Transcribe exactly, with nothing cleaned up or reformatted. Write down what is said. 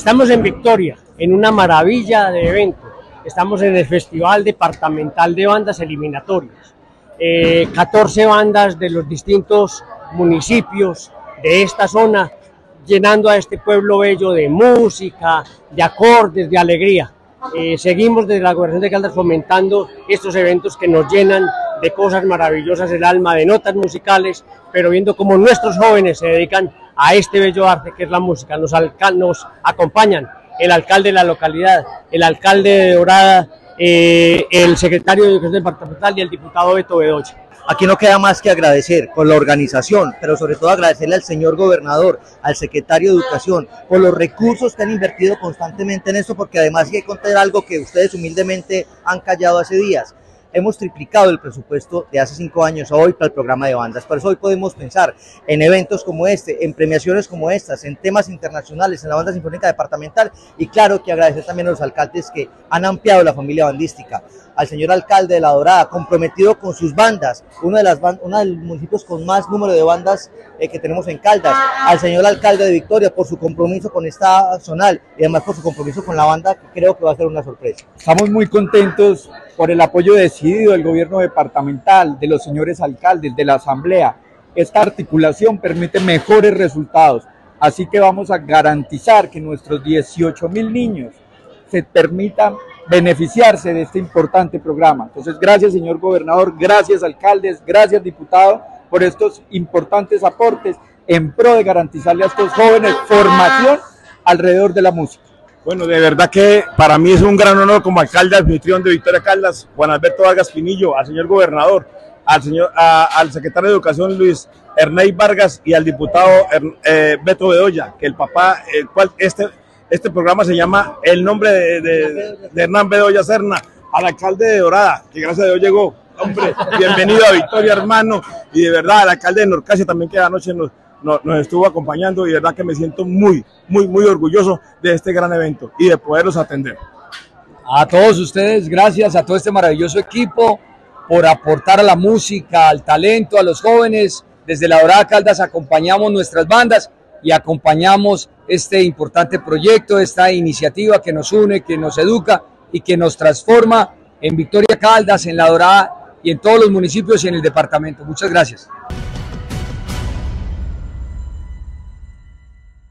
Estamos en Victoria, en una maravilla de evento. Estamos en el Festival Departamental de Bandas Eliminatorias. Eh, catorce bandas de los distintos municipios de esta zona, llenando a este pueblo bello de música, de acordes, de alegría. Eh, seguimos desde la Gobernación de Caldas fomentando estos eventos que nos llenan de cosas maravillosas el alma, de notas musicales, pero viendo cómo nuestros jóvenes se dedican a este bello arte que es la música. Nos, nos acompañan el alcalde de la localidad, el alcalde de Dorada, eh, el secretario de Educación Departamental y el diputado Beto Bedoya. Aquí no queda más que agradecer con la organización, pero sobre todo agradecerle al señor gobernador, al secretario de Educación, por los recursos que han invertido constantemente en esto, porque además hay que contar algo que ustedes humildemente han callado hace días. Hemos triplicado el presupuesto de hace cinco años a hoy para el programa de bandas. Por eso hoy podemos pensar en eventos como este, en premiaciones como estas, en temas internacionales, en la banda sinfónica departamental, y claro que agradecer también a los alcaldes que han ampliado la familia bandística. Al señor alcalde de La Dorada, comprometido con sus bandas, uno de, las, uno de los municipios con más número de bandas eh, que tenemos en Caldas. Al señor alcalde de Victoria por su compromiso con esta zonal y además por su compromiso con la banda, que creo que va a ser una sorpresa. Estamos muy contentos por el apoyo decidido del gobierno departamental, de los señores alcaldes, de la asamblea. Esta articulación permite mejores resultados, así que vamos a garantizar que nuestros dieciocho mil niños se permitan beneficiarse de este importante programa. Entonces, gracias señor gobernador, gracias alcaldes, gracias diputado por estos importantes aportes en pro de garantizarle a estos jóvenes formación alrededor de la música. Bueno, de verdad que para mí es un gran honor como alcalde anfitrión de Victoria Caldas, Juan Alberto Vargas Pinillo, al señor gobernador, al señor, a, al secretario de Educación Luis Ernei Vargas y al diputado eh, Beto Bedoya, que el papá, el cual este, este programa se llama El nombre de, de, de Hernán Bedoya Serna, al alcalde de Dorada, que gracias a Dios llegó. Hombre, bienvenido a Victoria, hermano, y de verdad al alcalde de Norcasia también, que anoche nos Nos, nos estuvo acompañando, y de verdad que me siento muy, muy, muy orgulloso de este gran evento y de poderlos atender. A todos ustedes, gracias a todo este maravilloso equipo por aportar a la música, al talento, a los jóvenes. Desde La Dorada Caldas acompañamos nuestras bandas y acompañamos este importante proyecto, esta iniciativa que nos une, que nos educa y que nos transforma en Victoria Caldas, en La Dorada y en todos los municipios y en el departamento. Muchas gracias.